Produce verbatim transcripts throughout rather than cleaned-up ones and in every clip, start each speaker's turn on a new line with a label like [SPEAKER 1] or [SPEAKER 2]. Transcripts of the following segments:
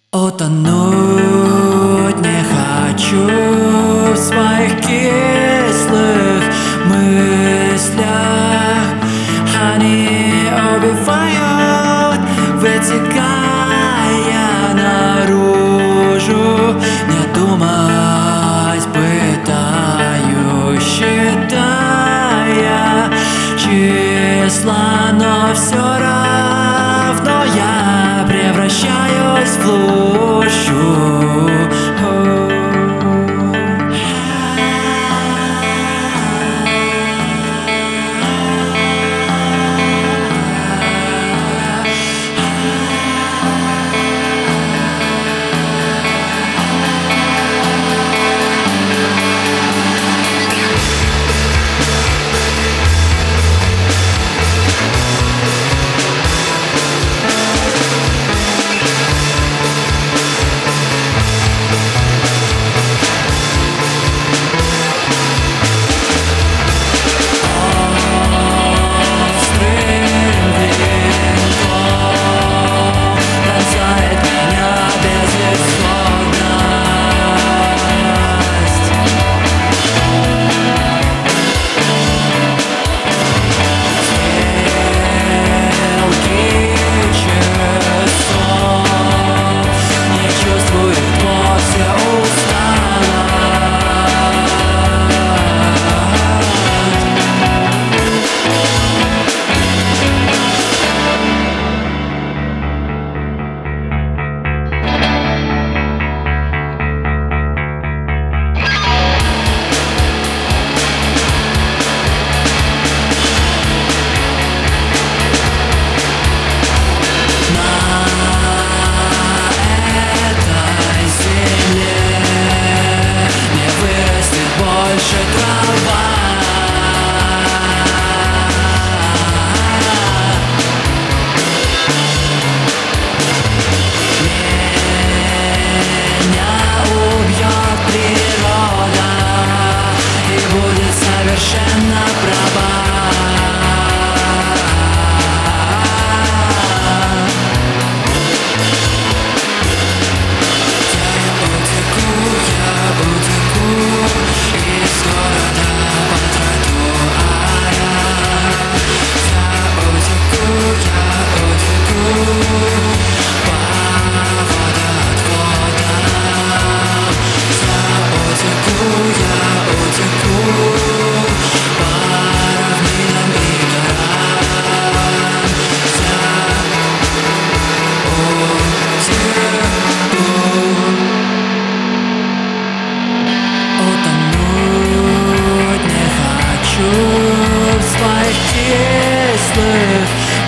[SPEAKER 1] Утонуть не хочу в своих кислых мыслях. Они убивают, вытекая наружу. Не думать пытаюсь, считая числа, но все равно я превращаюсь в лужу. Совершенно права. Я утеку, я утеку из города по тротуарам. Я утеку, я утеку по водоотводам. Я утеку, я утеку по равнинам и горам. Я утеку. Утонуть не хочу в своих кислых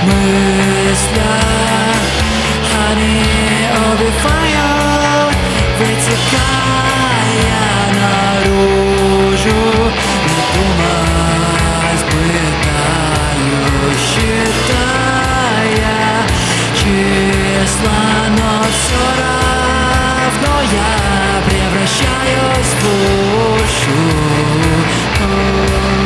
[SPEAKER 1] мыслях. Они убивают, вытекая наружу. Не думать пытаюсь, считая числа, но все равно я превращаюсь в лужу.